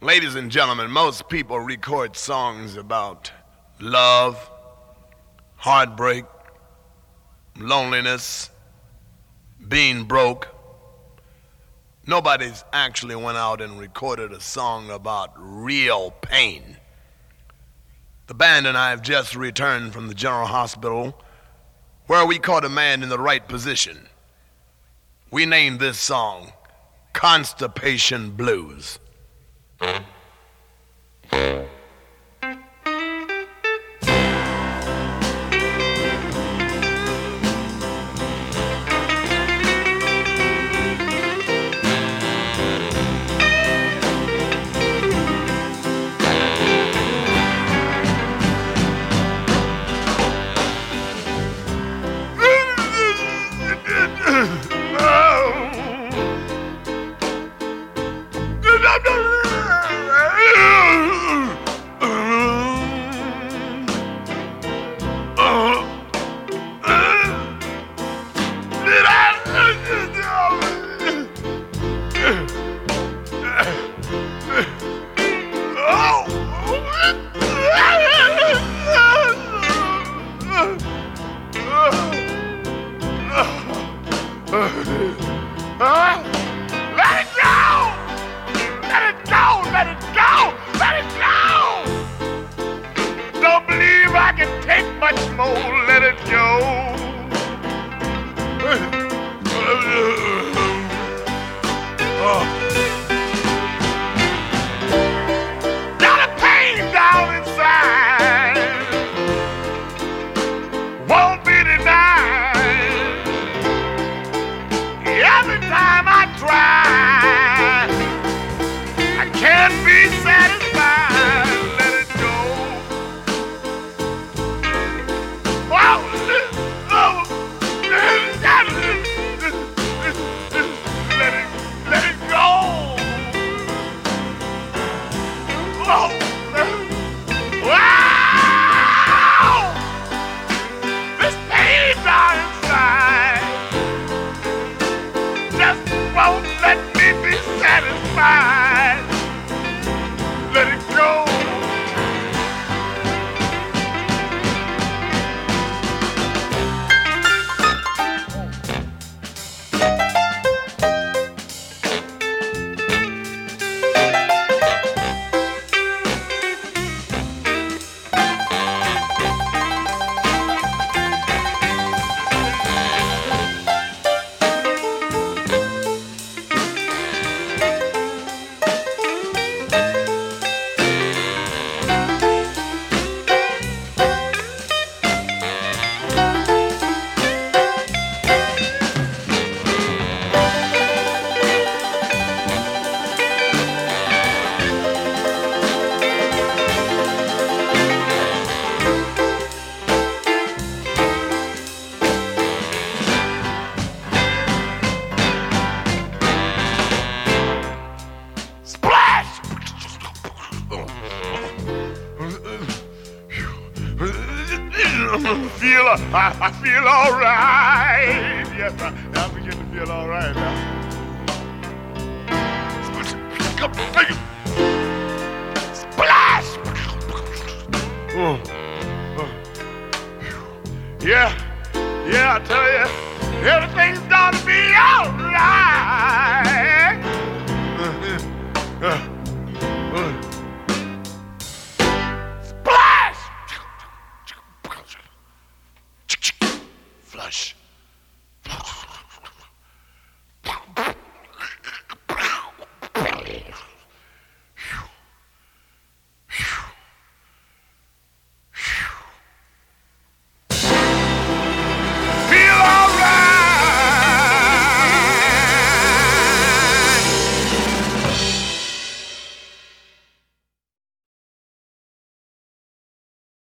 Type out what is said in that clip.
Ladies and gentlemen, most people record songs about love, heartbreak, loneliness, being broke. Nobody's actually went out and recorded a song about real pain. The band and I have just returned from the General Hospital where we caught a man in the right position. We named this song Constipation Blues. I feel all right. Yes, I begin to feel all right now. Splash! Yeah, I tell you, everything's gonna be all right. Flush.